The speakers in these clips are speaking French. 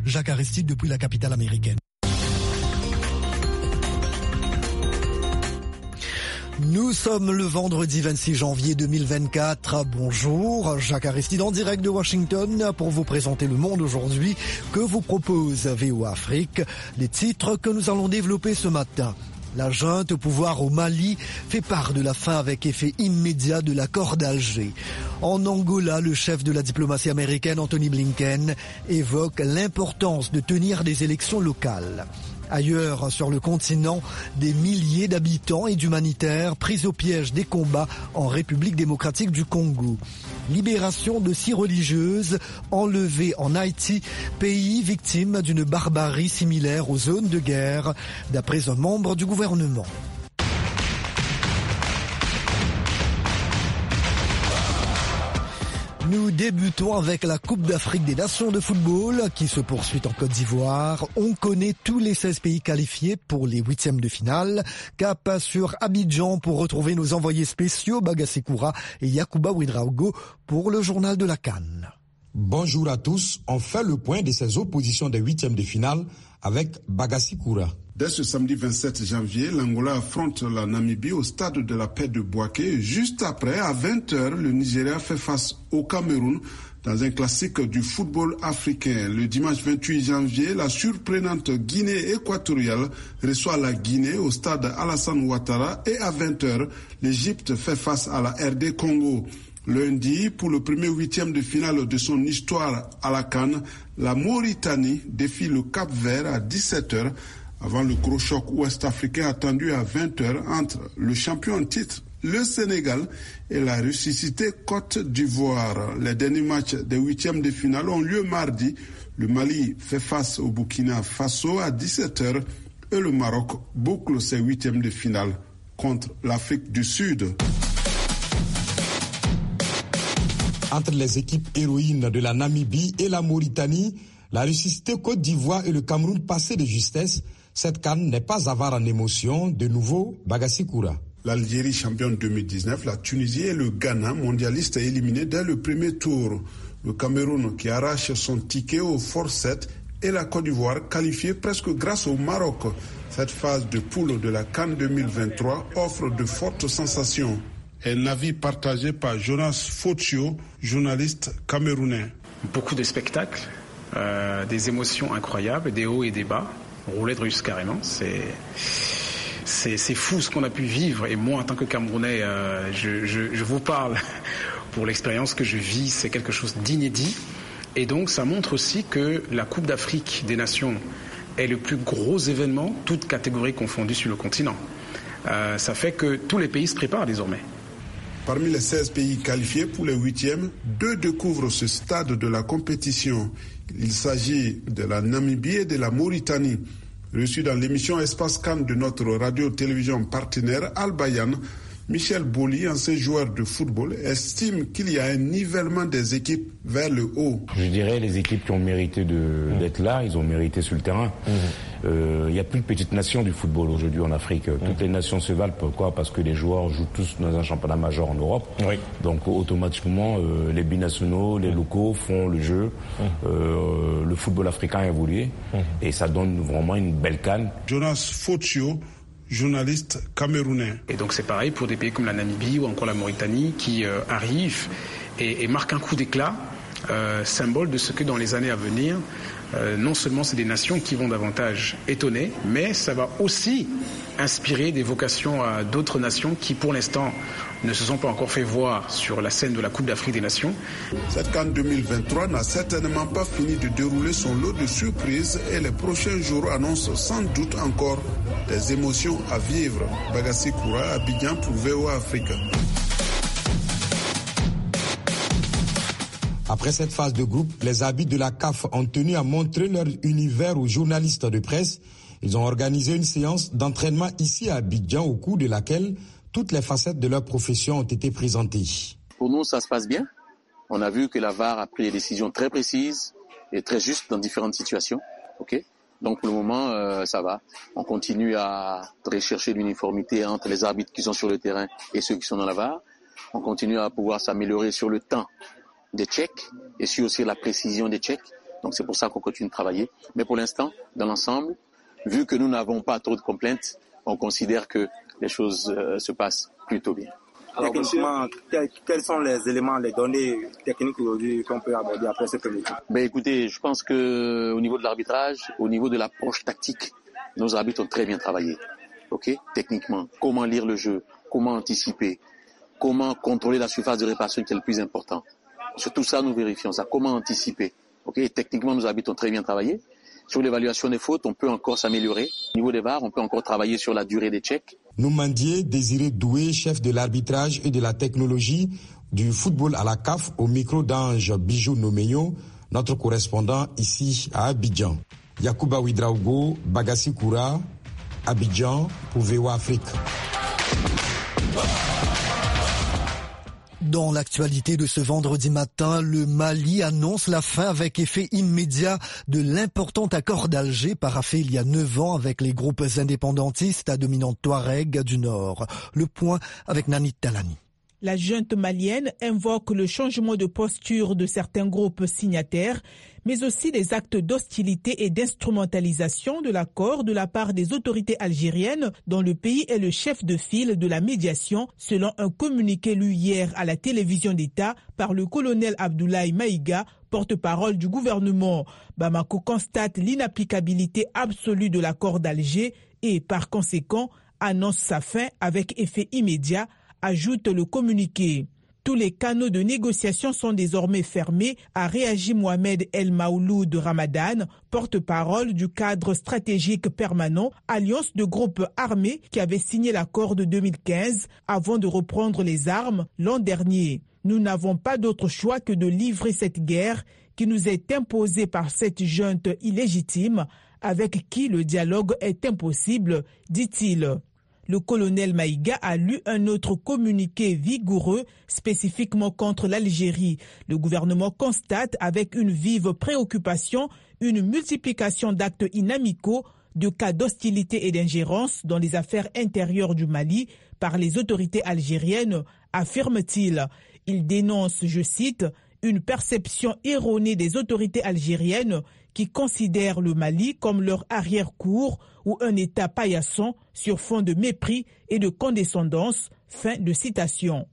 Jacques Aristide depuis la capitale américaine. Nous sommes le vendredi 26 janvier 2024. Bonjour, Jacques Aristide en direct de Washington pour vous présenter le monde aujourd'hui que vous propose VOA Afrique. Les titres que nous allons développer ce matin. La junte au pouvoir au Mali fait part de la fin avec effet immédiat de l'accord d'Alger. En Angola, le chef de la diplomatie américaine, Anthony Blinken, évoque l'importance de tenir des élections locales. Ailleurs sur le continent, des milliers d'habitants et d'humanitaires pris au piège des combats en République démocratique du Congo. Libération de 6 religieuses enlevées en Haïti, pays victime d'une barbarie similaire aux zones de guerre, d'après un membre du gouvernement. Nous débutons avec la Coupe d'Afrique des Nations de football qui se poursuit en Côte d'Ivoire. On connaît tous les 16 pays qualifiés pour les 8e de finale. Cap sur Abidjan pour retrouver nos envoyés spéciaux Bagassi Koura et Yacouba Ouedraogo pour le journal de la CAN. Bonjour à tous. On fait le point de ces oppositions des 8e de finale avec Bagassi Koura. Dès ce samedi 27 janvier, l'Angola affronte la Namibie au stade de la paix de Bouaké. Juste après, à 20h, le Nigeria fait face au Cameroun dans un classique du football africain. Le dimanche 28 janvier, la surprenante Guinée équatoriale reçoit la Guinée au stade Alassane Ouattara et à 20h, l'Égypte fait face à la RD Congo. Lundi, pour le premier 8e de finale de son histoire à la CAN, la Mauritanie défie le Cap-Vert à 17h avant le gros choc ouest-africain attendu à 20h entre le champion en titre, le Sénégal, et la ressuscitée Côte d'Ivoire. Les derniers matchs des 8e de finale ont lieu mardi. Le Mali fait face au Burkina Faso à 17h et le Maroc boucle ses 8e de finale contre l'Afrique du Sud. Entre les équipes héroïnes de la Namibie et la Mauritanie, la ressuscitée Côte d'Ivoire et le Cameroun passé de justesse, cette CAN n'est pas avare en émotion. De nouveau, Bagassi Koura. L'Algérie championne 2019, la Tunisie et le Ghana, mondialistes éliminés dès le premier tour. Le Cameroun qui arrache son ticket au forceps et la Côte d'Ivoire qualifiée presque grâce au Maroc. Cette phase de poule de la CAN 2023 offre de fortes sensations. Un avis partagé par Jonas Fotio, journaliste camerounais. Beaucoup de spectacles, des émotions incroyables, des hauts et des bas, roulette russe carrément. C'est fou ce qu'on a pu vivre. Et moi, en tant que Camerounais, je vous parle pour l'expérience que je vis. C'est quelque chose d'inédit. Et donc, ça montre aussi que la Coupe d'Afrique des Nations est le plus gros événement, toutes catégories confondues sur le continent. Ça fait que tous les pays se préparent désormais. Parmi les 16 pays qualifiés pour les 8e, 2 découvrent ce stade de la compétition. Il s'agit de la Namibie et de la Mauritanie. Reçu dans l'émission Espace CAN de notre radio-télévision partenaire Al Bayan, Michel Boli, ancien joueur de football, estime qu'il y a un nivellement des équipes vers le haut. Je dirais les équipes qui ont mérité d'être là, ils ont mérité sur le terrain. Il n'y a plus de petites nations du football aujourd'hui en Afrique. Toutes les nations se valent. Pourquoi ? Parce que les joueurs jouent tous dans un championnat majeur en Europe. Oui. Donc automatiquement, les binationaux, les locaux font le jeu. Le football africain a évolué et ça donne vraiment une belle CAN. Jonas Fotio, journaliste camerounais. Et donc c'est pareil pour des pays comme la Namibie ou encore la Mauritanie qui arrivent et marquent un coup d'éclat, symbole de ce que dans les années à venir, non seulement c'est des nations qui vont davantage étonner, mais ça va aussi inspirer des vocations à d'autres nations qui pour l'instant ne se sont pas encore fait voir sur la scène de la Coupe d'Afrique des Nations. Cette CAN 2023 n'a certainement pas fini de dérouler son lot de surprises et les prochains jours annoncent sans doute encore des émotions à vivre. Bagassi Koura, Abidjan pour VOA Afrique. Après cette phase de groupe, les arbitres de la CAF ont tenu à montrer leur univers aux journalistes de presse. Ils ont organisé une séance d'entraînement ici à Abidjan au cours de laquelle toutes les facettes de leur profession ont été présentées. Pour nous, ça se passe bien. On a vu que la VAR a pris des décisions très précises et très justes dans différentes situations. Okay. Donc pour le moment, ça va. On continue à rechercher l'uniformité entre les arbitres qui sont sur le terrain et ceux qui sont dans la VAR. On continue à pouvoir s'améliorer sur le temps des checks et sur aussi la précision des checks. Donc c'est pour ça qu'on continue de travailler. Mais pour l'instant, dans l'ensemble, vu que nous n'avons pas trop de complaintes, on considère que les choses se passent plutôt bien. Alors, techniquement, quels sont les éléments, les données techniques aujourd'hui qu'on peut aborder après ce premier tour? Écoutez, je pense que au niveau de l'arbitrage, au niveau de l'approche tactique, nos arbitres ont très bien travaillé. Ok, techniquement, comment lire le jeu, comment anticiper, comment contrôler la surface de réparation qui est le plus important. Sur tout ça, nous vérifions ça. Comment anticiper. Ok, techniquement, nos arbitres ont très bien travaillé. Sur l'évaluation des fautes, on peut encore s'améliorer. Au niveau des VAR, on peut encore travailler sur la durée des checks. Noumandié Désiré Doué, chef de l'arbitrage et de la technologie du football à la CAF, au micro d'Ange Bijou Nomeyo, notre correspondant ici à Abidjan. Yacouba Ouidraogo, Bagassi Koura, Abidjan pour VOA Afrique. Dans l'actualité de ce vendredi matin, le Mali annonce la fin avec effet immédiat de l'important accord d'Alger paraphé il y a 9 ans avec les groupes indépendantistes à dominante touareg du Nord. Le point avec Nanit Talani. La junte malienne invoque le changement de posture de certains groupes signataires, mais aussi des actes d'hostilité et d'instrumentalisation de l'accord de la part des autorités algériennes dont le pays est le chef de file de la médiation, selon un communiqué lu hier à la télévision d'État par le colonel Abdoulaye Maïga, porte-parole du gouvernement. Bamako constate l'inapplicabilité absolue de l'accord d'Alger et, par conséquent, annonce sa fin avec effet immédiat, ajoute le communiqué. Tous les canaux de négociation sont désormais fermés, a réagi Mohamed El Maouloud Ramadan, porte-parole du cadre stratégique permanent, alliance de groupes armés qui avait signé l'accord de 2015 avant de reprendre les armes l'an dernier. Nous n'avons pas d'autre choix que de livrer cette guerre qui nous est imposée par cette junte illégitime avec qui le dialogue est impossible, dit-il. Le colonel Maïga a lu un autre communiqué vigoureux spécifiquement contre l'Algérie. Le gouvernement constate avec une vive préoccupation une multiplication d'actes inamicaux, de cas d'hostilité et d'ingérence dans les affaires intérieures du Mali par les autorités algériennes, affirme-t-il. Il dénonce, je cite, une perception erronée des autorités algériennes qui considèrent le Mali comme leur arrière-cour ou un État paillasson sur fond de mépris et de condescendance. Fin de citation.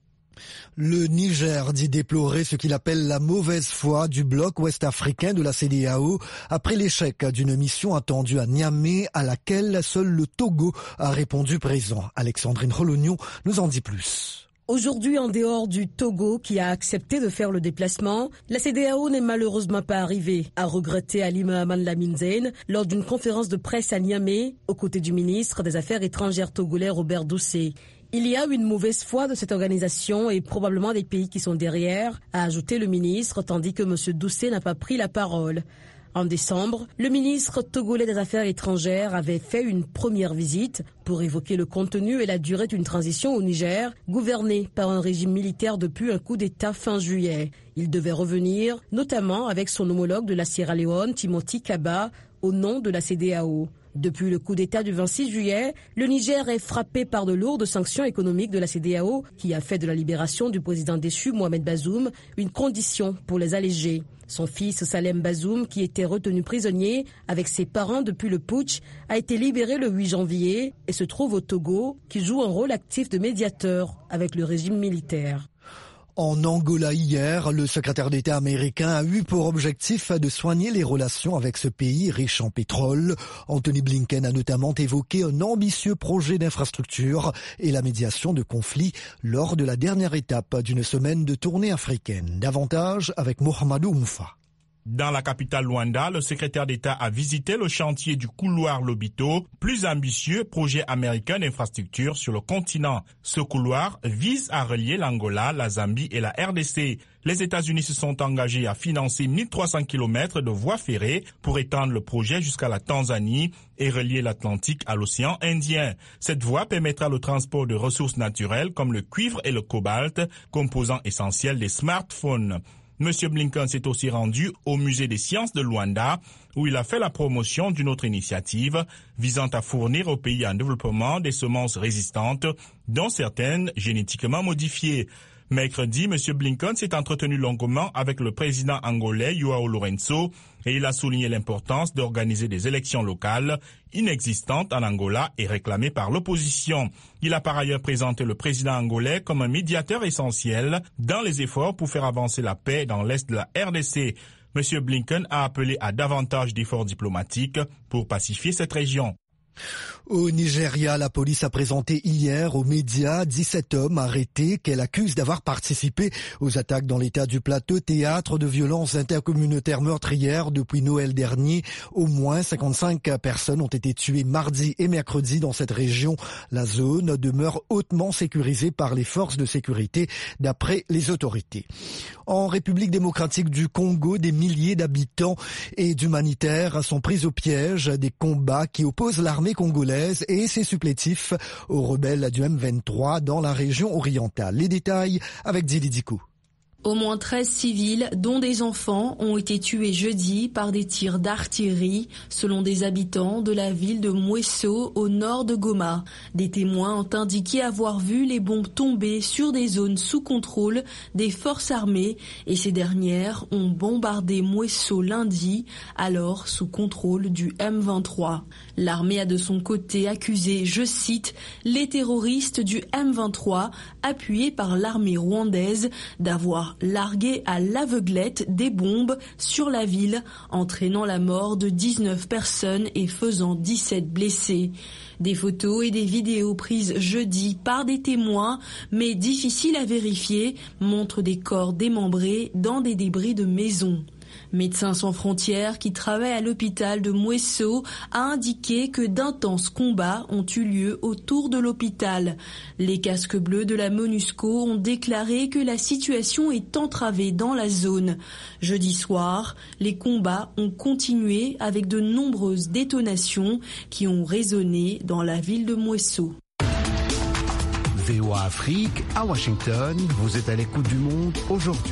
Le Niger dit déplorer ce qu'il appelle la mauvaise foi du bloc ouest-africain de la CEDEAO après l'échec d'une mission attendue à Niamey à laquelle seul le Togo a répondu présent. Alexandrine Rolognon nous en dit plus. Aujourd'hui, en dehors du Togo qui a accepté de faire le déplacement, la CEDEAO n'est malheureusement pas arrivée, a regretté Ali Mohamed Lamine Zeine lors d'une conférence de presse à Niamey, aux côtés du ministre des Affaires étrangères togolais Robert Doucet. Il y a une mauvaise foi de cette organisation et probablement des pays qui sont derrière, a ajouté le ministre, tandis que M. Doucet n'a pas pris la parole. En décembre, le ministre togolais des Affaires étrangères avait fait une première visite pour évoquer le contenu et la durée d'une transition au Niger, gouverné par un régime militaire depuis un coup d'État fin juillet. Il devait revenir, notamment avec son homologue de la Sierra Leone, Timothy Kaba, au nom de la CEDEAO. Depuis le coup d'État du 26 juillet, le Niger est frappé par de lourdes sanctions économiques de la CEDEAO qui a fait de la libération du président déchu Mohamed Bazoum une condition pour les alléger. Son fils Salem Bazoum, qui était retenu prisonnier avec ses parents depuis le putsch, a été libéré le 8 janvier et se trouve au Togo, qui joue un rôle actif de médiateur avec le régime militaire. En Angola hier, le secrétaire d'État américain a eu pour objectif de soigner les relations avec ce pays riche en pétrole. Anthony Blinken a notamment évoqué un ambitieux projet d'infrastructure et la médiation de conflits lors de la dernière étape d'une semaine de tournée africaine. Davantage avec Mohamedou Moufa. Dans la capitale Luanda, le secrétaire d'État a visité le chantier du couloir Lobito, plus ambitieux projet américain d'infrastructure sur le continent. Ce couloir vise à relier l'Angola, la Zambie et la RDC. Les États-Unis se sont engagés à financer 1300 km de voies ferrées pour étendre le projet jusqu'à la Tanzanie et relier l'Atlantique à l'océan Indien. Cette voie permettra le transport de ressources naturelles comme le cuivre et le cobalt, composants essentiels des smartphones. M. Blinken s'est aussi rendu au musée des sciences de Luanda, où il a fait la promotion d'une autre initiative visant à fournir aux pays en développement des semences résistantes, dont certaines génétiquement modifiées. Mercredi, M. Blinken s'est entretenu longuement avec le président angolais João Lourenço et il a souligné l'importance d'organiser des élections locales inexistantes en Angola et réclamées par l'opposition. Il a par ailleurs présenté le président angolais comme un médiateur essentiel dans les efforts pour faire avancer la paix dans l'est de la RDC. M. Blinken a appelé à davantage d'efforts diplomatiques pour pacifier cette région. Au Nigeria, la police a présenté hier aux médias 17 hommes arrêtés qu'elle accuse d'avoir participé aux attaques dans l'état du Plateau, théâtre de violences intercommunautaires meurtrières depuis Noël dernier. Au moins 55 personnes ont été tuées mardi et mercredi dans cette région. La zone demeure hautement sécurisée par les forces de sécurité, d'après les autorités. En République démocratique du Congo, des milliers d'habitants et d'humanitaires sont pris au piège des combats qui opposent l'armée congolaise et ses supplétifs aux rebelles du M23 dans la région orientale. Les détails avec Dili Diko. Au moins 13 civils, dont des enfants, ont été tués jeudi par des tirs d'artillerie, selon des habitants de la ville de Mweso, au nord de Goma. Des témoins ont indiqué avoir vu les bombes tomber sur des zones sous contrôle des forces armées et ces dernières ont bombardé Mweso lundi, alors sous contrôle du M23. L'armée a de son côté accusé, je cite, les terroristes du M23, appuyés par l'armée rwandaise, d'avoir largué à l'aveuglette des bombes sur la ville, entraînant la mort de 19 personnes et faisant 17 blessés. Des photos et des vidéos prises jeudi par des témoins, mais difficiles à vérifier, montrent des corps démembrés dans des débris de maisons. Médecins sans frontières qui travaillent à l'hôpital de Mweso a indiqué que d'intenses combats ont eu lieu autour de l'hôpital. Les casques bleus de la MONUSCO ont déclaré que la situation est entravée dans la zone. Jeudi soir, les combats ont continué avec de nombreuses détonations qui ont résonné dans la ville de Mweso. VOA Afrique, à Washington, vous êtes à l'écoute du monde aujourd'hui.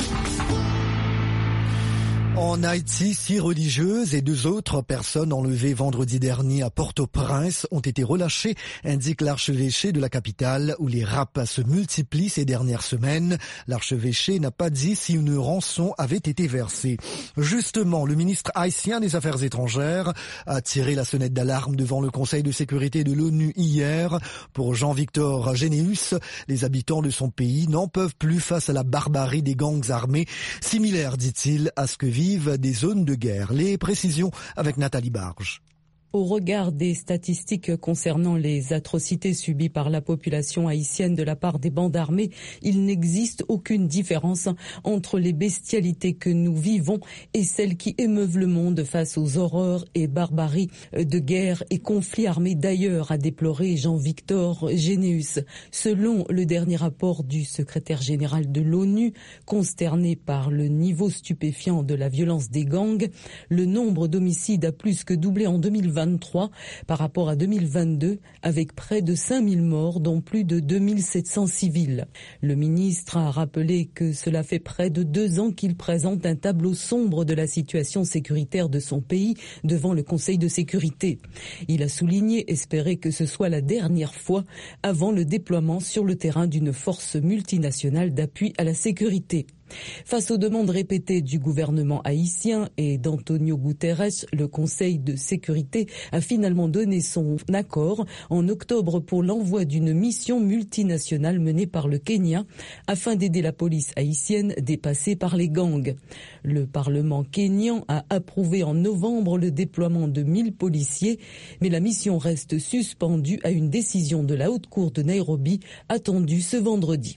En Haïti, 6 religieuses et 2 autres personnes enlevées vendredi dernier à Port-au-Prince ont été relâchées, indique l'archevêché de la capitale où les rapts se multiplient ces dernières semaines. L'archevêché n'a pas dit si une rançon avait été versée. Justement, le ministre haïtien des Affaires étrangères a tiré la sonnette d'alarme devant le Conseil de sécurité de l'ONU hier. Pour Jean-Victor Généus, les habitants de son pays n'en peuvent plus face à la barbarie des gangs armés, similaire, dit-il, à ce que vivent des zones de guerre. Les précisions avec Nathalie Barge. Au regard des statistiques concernant les atrocités subies par la population haïtienne de la part des bandes armées, il n'existe aucune différence entre les bestialités que nous vivons et celles qui émeuvent le monde face aux horreurs et barbaries de guerre et conflits armés. D'ailleurs, a déploré Jean-Victor Généus. Selon le dernier rapport du secrétaire général de l'ONU, consterné par le niveau stupéfiant de la violence des gangs, le nombre d'homicides a plus que doublé en 2023 par rapport à 2022, avec près de 5000 morts, dont plus de 2700 civils. Le ministre a rappelé que cela fait près de 2 ans qu'il présente un tableau sombre de la situation sécuritaire de son pays devant le Conseil de sécurité. Il a souligné espérer que ce soit la dernière fois avant le déploiement sur le terrain d'une force multinationale d'appui à la sécurité. Face aux demandes répétées du gouvernement haïtien et d'Antonio Guterres, le Conseil de sécurité a finalement donné son accord en octobre pour l'envoi d'une mission multinationale menée par le Kenya afin d'aider la police haïtienne dépassée par les gangs. Le Parlement kényan a approuvé en novembre le déploiement de 1000 policiers, mais la mission reste suspendue à une décision de la Haute Cour de Nairobi attendue ce vendredi.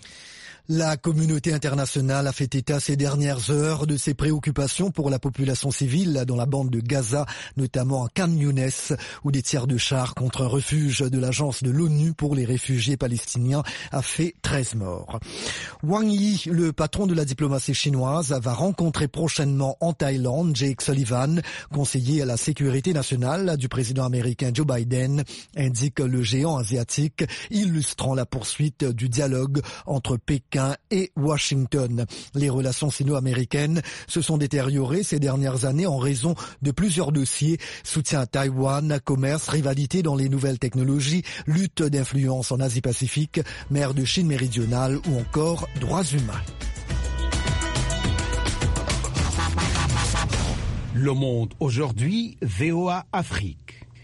La communauté internationale a fait état ces dernières heures de ses préoccupations pour la population civile dans la bande de Gaza, notamment à Khan Younes, où des tirs de chars contre un refuge de l'agence de l'ONU pour les réfugiés palestiniens a fait 13 morts. Wang Yi, le patron de la diplomatie chinoise, va rencontrer prochainement en Thaïlande Jake Sullivan, conseiller à la sécurité nationale du président américain Joe Biden, indique le géant asiatique, illustrant la poursuite du dialogue entre Pékin Pékin et Washington. Les relations sino-américaines se sont détériorées ces dernières années en raison de plusieurs dossiers: soutien à Taïwan, commerce, rivalité dans les nouvelles technologies, lutte d'influence en Asie-Pacifique, mer de Chine méridionale ou encore droits humains. Le Monde aujourd'hui, VOA Afrique.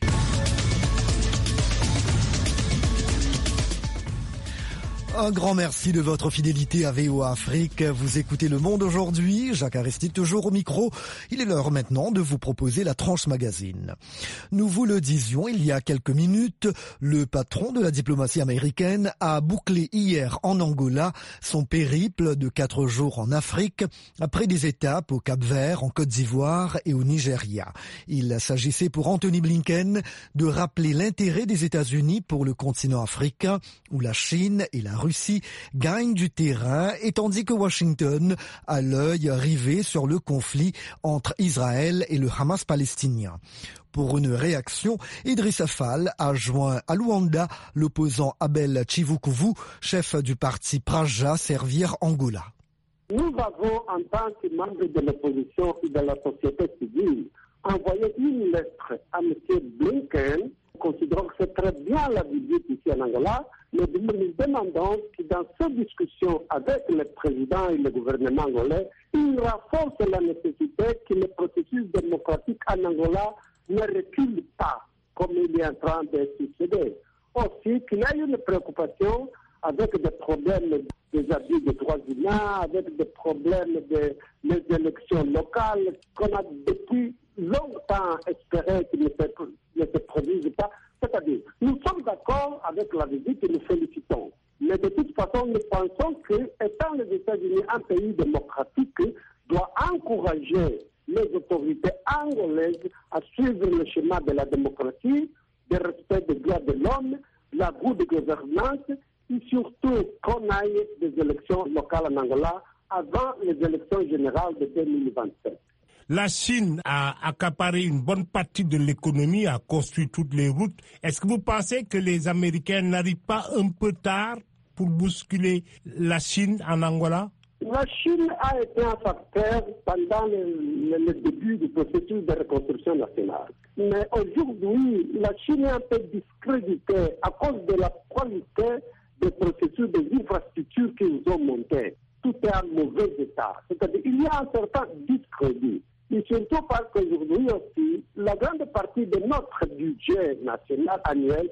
Un grand merci de votre fidélité à VOA Afrique. Vous écoutez Le Monde aujourd'hui. Jacques Aristide toujours au micro. Il est l'heure maintenant de vous proposer la tranche magazine. Nous vous le disions il y a quelques minutes, le patron de la diplomatie américaine a bouclé hier en Angola son périple de 4 jours en Afrique, après des étapes au Cap-Vert, en Côte d'Ivoire et au Nigeria. Il s'agissait pour Anthony Blinken de rappeler l'intérêt des États-Unis pour le continent africain, où la Chine et la Russie gagne du terrain, et tandis que Washington a l'œil rivé sur le conflit entre Israël et le Hamas palestinien. Pour une réaction, Idrissa Fall a joint à Luanda l'opposant Abel Chivukuvu, chef du parti Praja Servir Angola. Nous avons, en tant que membres de l'opposition et de la société civile, envoyé une lettre à M. Blinken, considérant que c'est très bien la visite ici en Angola, mais nous demandons que dans ces discussions avec le président et le gouvernement angolais, il renforce la nécessité que le processus démocratique en Angola ne recule pas, comme il est en train de succéder. Aussi, qu'il y a une préoccupation avec des problèmes des abus de droits humains, avec des problèmes des élections locales, qu'on a depuis longtemps espéré qu'ils ne se produisent pas. C'est-à-dire, nous sommes d'accord avec la visite et nous félicitons. Mais de toute façon, nous pensons que, étant les États-Unis un pays démocratique, doit encourager les autorités angolaises à suivre le chemin de la démocratie, du respect des droits de l'homme, la good gouvernance, et surtout qu'on aille des élections locales en Angola avant les élections générales de 2027. La Chine a accaparé une bonne partie de l'économie, a construit toutes les routes. Est-ce que vous pensez que les Américains n'arrivent pas un peu tard pour bousculer la Chine en Angola? La Chine a été un facteur pendant le début du processus de reconstruction nationale. Mais aujourd'hui, la Chine est un peu discréditée à cause de la qualité des processus des infrastructures qu'ils ont montées. Tout est en mauvais état. C'est-à-dire qu'il y a un certain discrédit. Et surtout parce qu'aujourd'hui aussi, la grande partie de notre budget national annuel,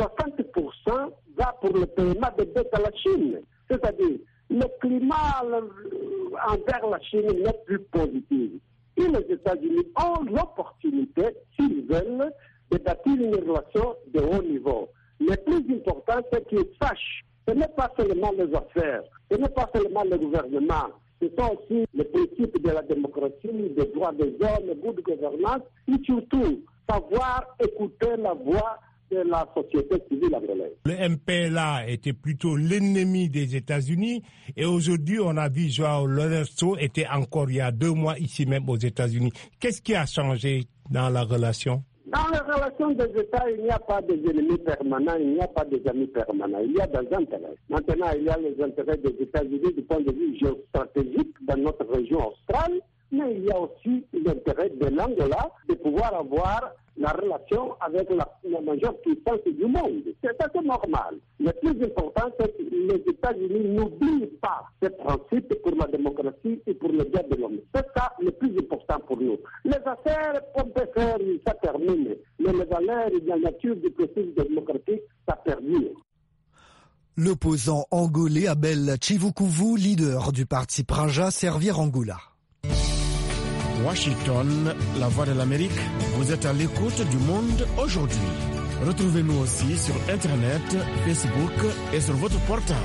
60% va pour le paiement de dettes à la Chine. C'est-à-dire, le climat envers la Chine n'est plus positif. Et les États-Unis ont l'opportunité, s'ils veulent, de bâtir une relation de haut niveau. Le plus important, c'est qu'ils sachent que ce n'est pas seulement les affaires, ce n'est pas seulement le gouvernement, ce sont aussi les principes de la démocratie, des droits des hommes, le good gouvernance, et surtout savoir écouter la voix de la société civile angolaise. Le MPLA était plutôt l'ennemi des États-Unis, et aujourd'hui on a vu João Lourenço était encore il y a 2 mois ici même aux États-Unis. Qu'est-ce qui a changé dans la relation? Dans la relation des États, il n'y a pas des ennemis permanents, il n'y a pas des amis permanents, il y a des intérêts. Maintenant, il y a les intérêts des États-Unis du point de vue géostratégique dans notre région australe, mais il y a aussi l'intérêt de l'Angola de pouvoir avoir la relation avec la majeure puissance du monde. C'est assez normal. Le plus important, c'est que les États-Unis n'oublient pas ces principes pour la démocratie et pour le droit de l'homme. C'est ça le plus important pour nous. Les affaires, on peut faire, ça termine. Mais les valeurs et la nature du processus démocratique, ça perdure. L'opposant angolais Abel Chivukuvu, leader du parti Praja Servir Angola. Washington, la voix de l'Amérique, vous êtes à l'écoute du Monde aujourd'hui. Retrouvez-nous aussi sur Internet, Facebook et sur votre portable.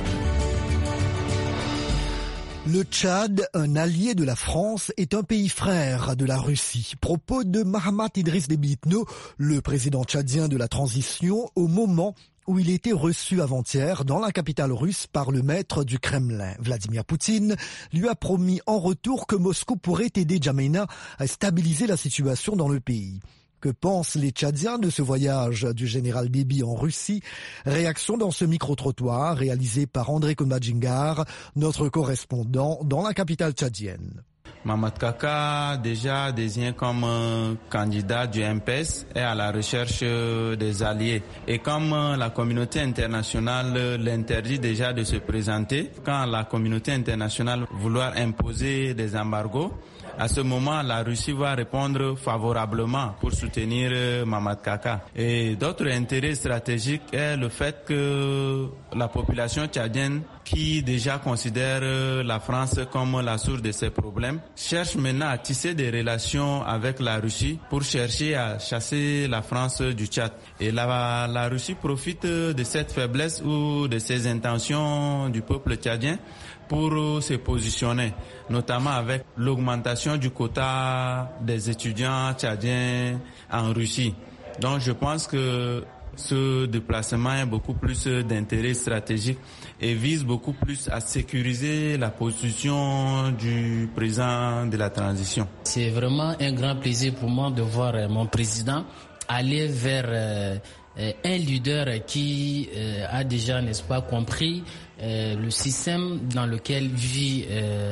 Le Tchad, un allié de la France, est un pays frère de la Russie. Propos de Mahamat Idriss Déby Itno, le président tchadien de la transition, au moment où il était reçu avant-hier dans la capitale russe par le maître du Kremlin. Vladimir Poutine lui a promis en retour que Moscou pourrait aider Djamena à stabiliser la situation dans le pays. Que pensent les Tchadiens de ce voyage du général Déby en Russie? Réaction dans ce micro-trottoir réalisé par André Kombadjingar, notre correspondant dans la capitale tchadienne. Mamad Kaka, déjà désigné comme candidat du MPS, est à la recherche des alliés. Et comme la communauté internationale l'interdit déjà de se présenter, quand la communauté internationale vouloir imposer des embargos, à ce moment, la Russie va répondre favorablement pour soutenir Mamad Kaka. Et d'autres intérêts stratégiques est le fait que la population tchadienne, qui déjà considère la France comme la source de ses problèmes, cherche maintenant à tisser des relations avec la Russie pour chercher à chasser la France du Tchad. Et la Russie profite de cette faiblesse ou de ces intentions du peuple tchadien pour se positionner, notamment avec l'augmentation du quota des étudiants tchadiens en Russie. Donc je pense que ce déplacement a beaucoup plus d'intérêt stratégique et vise beaucoup plus à sécuriser la position du président de la transition. C'est vraiment un grand plaisir pour moi de voir mon président aller vers un leader qui a déjà, n'est-ce pas, compris le système dans lequel vit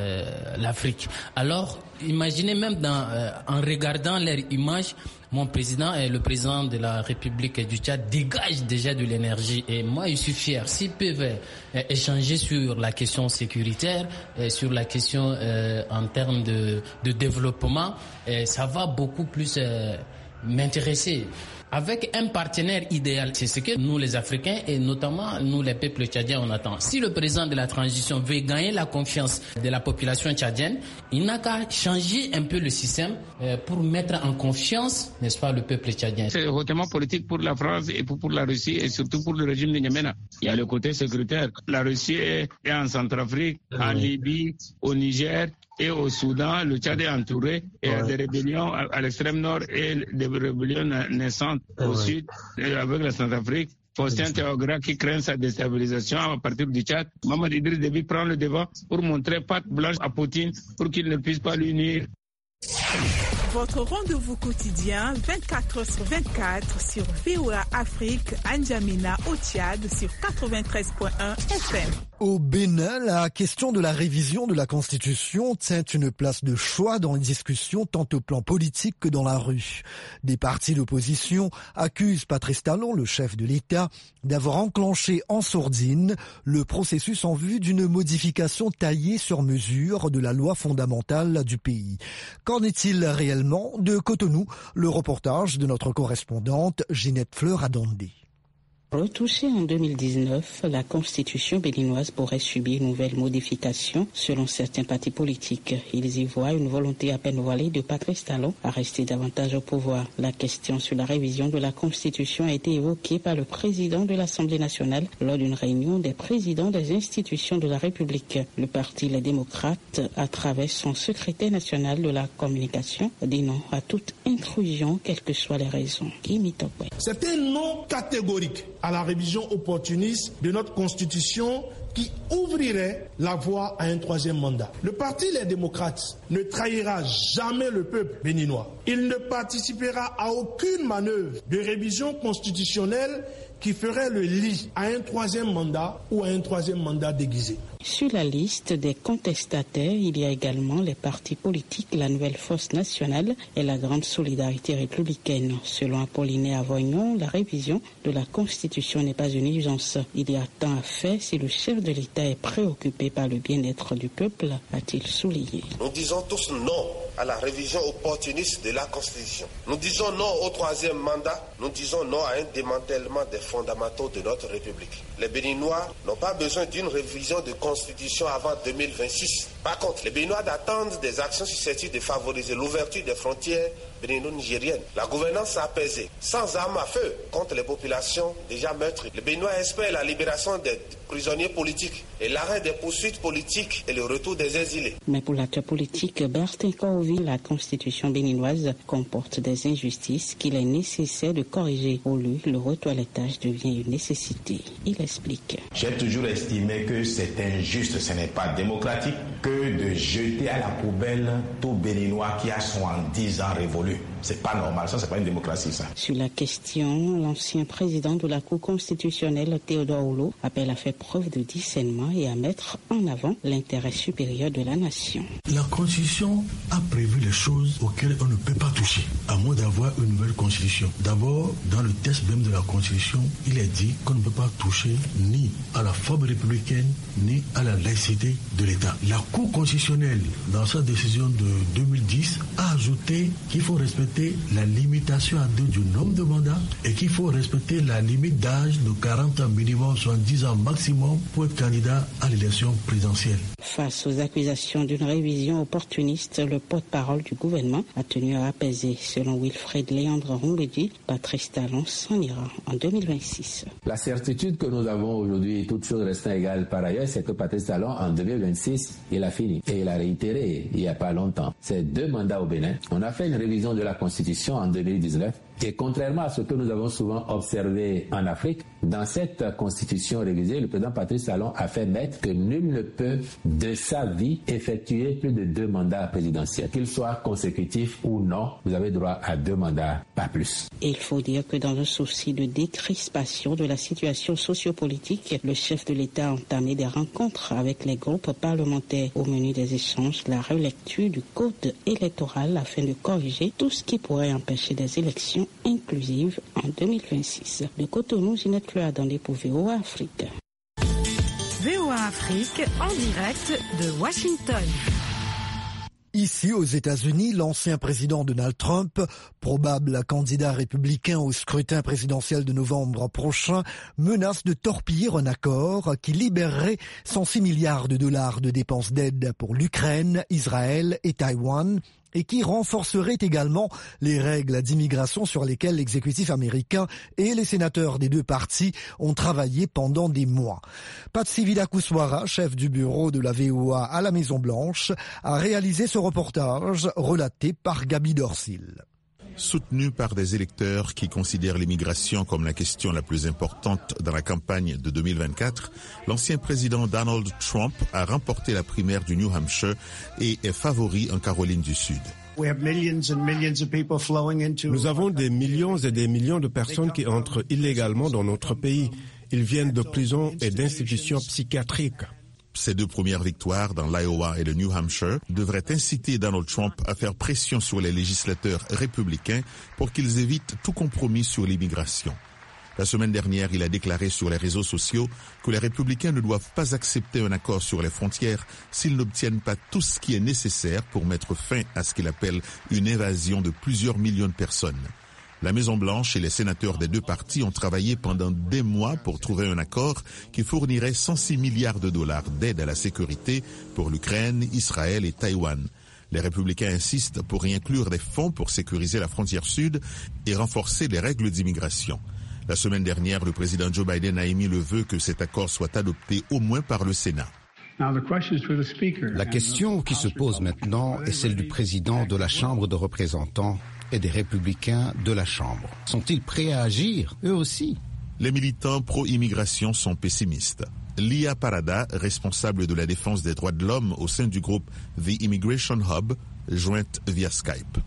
l'Afrique. Alors, imaginez même en regardant leur image, mon président et le président de la République du Tchad dégagent déjà de l'énergie. Et moi, je suis fier. S'ils peuvent échanger sur la question sécuritaire, sur la question en termes de développement, ça va beaucoup plus m'intéresser. Avec un partenaire idéal, c'est ce que nous les Africains et notamment nous les peuples tchadiens on attend. Si le président de la transition veut gagner la confiance de la population tchadienne, il n'a qu'à changer un peu le système pour mettre en confiance, n'est-ce pas, le peuple tchadien. C'est hautement politique pour la France et pour la Russie et surtout pour le régime de N'Djamena. Il y a le côté sécuritaire. La Russie est en Centrafrique, en Libye, au Niger et au Soudan. Le Tchad est entouré et il y a des rébellions à l'extrême nord et des rébellions naissantes au sud avec la Centrafrique. Faustin Théogra qui craint sa déstabilisation à partir du Tchad. Mamad Idriss Déby prend le devant pour montrer patte blanche à Poutine pour qu'il ne puisse pas l'unir. Votre rendez-vous quotidien 24h/24 sur VOA Afrique, N'Djamena au Tchad sur 93.1 FM. Au Bénin, la question de la révision de la Constitution tient une place de choix dans les discussions tant au plan politique que dans la rue. Des partis d'opposition accusent Patrice Talon, le chef de l'État, d'avoir enclenché en sourdine le processus en vue d'une modification taillée sur mesure de la loi fondamentale du pays. Qu'en est-il réellement? De Cotonou, le reportage de notre correspondante Ginette Fleur-Adondé. Retouchée en 2019, la constitution béninoise pourrait subir une nouvelle modification selon certains partis politiques. Ils y voient une volonté à peine voilée de Patrice Talon à rester davantage au pouvoir. La question sur la révision de la constitution a été évoquée par le président de l'Assemblée nationale lors d'une réunion des présidents des institutions de la République. Le parti Les Démocrates, à travers son secrétaire national de la communication, dit non à toute intrusion, quelles que soient les raisons. C'est un non catégorique à la révision opportuniste de notre Constitution qui ouvrirait la voie à un troisième mandat. Le parti Les Démocrates ne trahira jamais le peuple béninois. Il ne participera à aucune manœuvre de révision constitutionnelle qui ferait le lit à un troisième mandat ou à un troisième mandat déguisé. Sur la liste des contestataires, il y a également les partis politiques, la Nouvelle Force Nationale et la Grande Solidarité Républicaine. Selon Apollinaire Avoignon, la révision de la Constitution n'est pas une urgence. Il y a tant à faire si le chef de l'État est préoccupé par le bien-être du peuple, a-t-il souligné. Nous disons tous non à la révision opportuniste de la Constitution. Nous disons non au troisième mandat. Nous disons non à un démantèlement des fondamentaux de notre République. Les Béninois n'ont pas besoin d'une révision de Constitution avant 2026. Par contre, les Béninois attendent des actions susceptibles de favoriser l'ouverture des frontières bénino-nigériennes, la gouvernance apaisée, sans armes à feu contre les populations déjà meurtries. Les Béninois espèrent la libération des prisonniers politiques et l'arrêt des poursuites politiques et le retour des exilés. Mais pour l'acteur politique Bertin Kohovi, la constitution béninoise comporte des injustices qu'il est nécessaire de corriger. Pour lui, le retoilettage devient une nécessité. Il explique. J'ai toujours estimé que c'est injuste, ce n'est pas démocratique que de jeter à la poubelle tout Béninois qui a 70 ans révolu. C'est pas normal, ça c'est pas une démocratie ça. Sur la question, l'ancien président de la Cour constitutionnelle, Théodore Oulou, appelle à faire preuve de discernement et à mettre en avant l'intérêt supérieur de la nation. La Constitution a prévu les choses auxquelles on ne peut pas toucher, à moins d'avoir une nouvelle Constitution. D'abord, dans le texte même de la Constitution, il est dit qu'on ne peut pas toucher ni à la forme républicaine, ni à la laïcité de l'État. La Cour constitutionnelle, dans sa décision de 2010, a ajouté qu'il faut respecter la limitation à 2 du nombre de mandats et qu'il faut respecter la limite d'âge de 40 ans minimum, soit 10 ans maximum pour être candidat à l'élection présidentielle. Face aux accusations d'une révision opportuniste, le porte-parole du gouvernement a tenu à apaiser. Selon Wilfred Léandre Rombedi, Patrice Talon s'en ira en 2026. La certitude que nous avons aujourd'hui, toutes choses restant égales par ailleurs, c'est que Patrice Talon, en 2026, il a fini. Et il a réitéré il n'y a pas longtemps. C'est 2 mandats au Bénin. On a fait une révision de la Constitution en 2019. Et contrairement à ce que nous avons souvent observé en Afrique, dans cette constitution révisée, le président Patrice Talon a fait mettre que nul ne peut de sa vie effectuer plus de 2 mandats présidentiels. Qu'ils soient consécutifs ou non, vous avez droit à 2 mandats, pas plus. Il faut dire que dans un souci de décrispation de la situation sociopolitique, le chef de l'État a entamé des rencontres avec les groupes parlementaires. Au menu des échanges, la relecture du code électoral afin de corriger tout ce qui pourrait empêcher des élections inclusive en 2026. De Cotonou, Ginette Cloadandé pour VOA Afrique. VOA Afrique en direct de Washington. Ici, aux États-Unis, l'ancien président Donald Trump, probable candidat républicain au scrutin présidentiel de novembre prochain, menace de torpiller un accord qui libérerait 106 milliards de dollars de dépenses d'aide pour l'Ukraine, Israël et Taïwan, et qui renforcerait également les règles d'immigration sur lesquelles l'exécutif américain et les sénateurs des 2 partis ont travaillé pendant des mois. Patsy Widakuswara, chef du bureau de la VOA à la Maison-Blanche, a réalisé ce reportage relaté par Gaby Dorsil. Soutenu par des électeurs qui considèrent l'immigration comme la question la plus importante dans la campagne de 2024, l'ancien président Donald Trump a remporté la primaire du New Hampshire et est favori en Caroline du Sud. Nous avons des millions et des millions de personnes qui entrent illégalement dans notre pays. Ils viennent de prisons et d'institutions psychiatriques. Ces 2 premières victoires dans l'Iowa et le New Hampshire devraient inciter Donald Trump à faire pression sur les législateurs républicains pour qu'ils évitent tout compromis sur l'immigration. La semaine dernière, il a déclaré sur les réseaux sociaux que les républicains ne doivent pas accepter un accord sur les frontières s'ils n'obtiennent pas tout ce qui est nécessaire pour mettre fin à ce qu'il appelle une invasion de plusieurs millions de personnes. La Maison-Blanche et les sénateurs des 2 partis ont travaillé pendant des mois pour trouver un accord qui fournirait 106 milliards de dollars d'aide à la sécurité pour l'Ukraine, Israël et Taïwan. Les républicains insistent pour y inclure des fonds pour sécuriser la frontière sud et renforcer les règles d'immigration. La semaine dernière, le président Joe Biden a émis le vœu que cet accord soit adopté au moins par le Sénat. La question qui se pose maintenant est celle du président de la Chambre de représentants et des républicains de la Chambre. Sont-ils prêts à agir, eux aussi? Les militants pro-immigration sont pessimistes. Lia Parada, responsable de la défense des droits de l'homme au sein du groupe The Immigration Hub, jointe via Skype.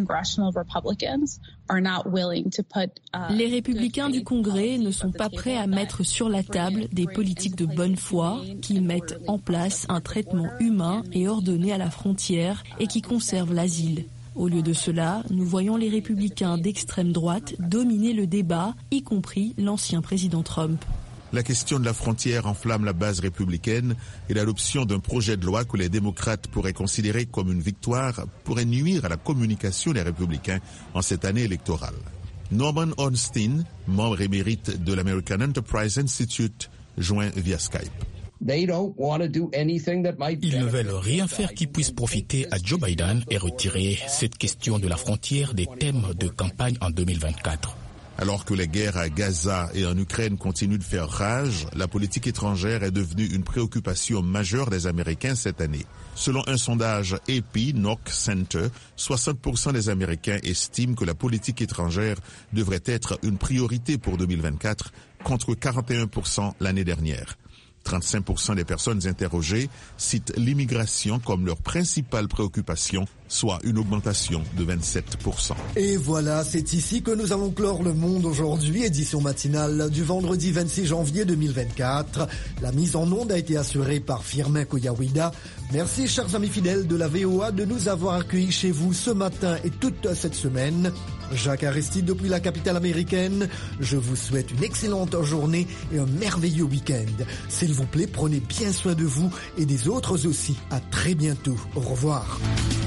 Les républicains du Congrès ne sont pas prêts à mettre sur la table des politiques de bonne foi qui mettent en place un traitement humain et ordonné à la frontière et qui conservent l'asile. Au lieu de cela, nous voyons les républicains d'extrême droite dominer le débat, y compris l'ancien président Trump. La question de la frontière enflamme la base républicaine et l'adoption d'un projet de loi que les démocrates pourraient considérer comme une victoire pourrait nuire à la communication des républicains en cette année électorale. Norman Ornstein, membre émérite de l'American Enterprise Institute, joint via Skype. Ils ne veulent rien faire qui puisse profiter à Joe Biden et retirer cette question de la frontière des thèmes de campagne en 2024. Alors que les guerres à Gaza et en Ukraine continuent de faire rage, la politique étrangère est devenue une préoccupation majeure des Américains cette année. Selon un sondage AP Knock Center, 60% des Américains estiment que la politique étrangère devrait être une priorité pour 2024, contre 41% l'année dernière. 35% des personnes interrogées citent l'immigration comme leur principale préoccupation, soit une augmentation de 27%. Et voilà, c'est ici que nous allons clore le monde aujourd'hui, édition matinale du vendredi 26 janvier 2024. La mise en onde a été assurée par Firmin Koyawida. Merci, chers amis fidèles de la VOA, de nous avoir accueillis chez vous ce matin et toute cette semaine. Jacques Aristide depuis la capitale américaine. Je vous souhaite une excellente journée et un merveilleux week-end. S'il vous plaît, prenez bien soin de vous et des autres aussi. À très bientôt. Au revoir.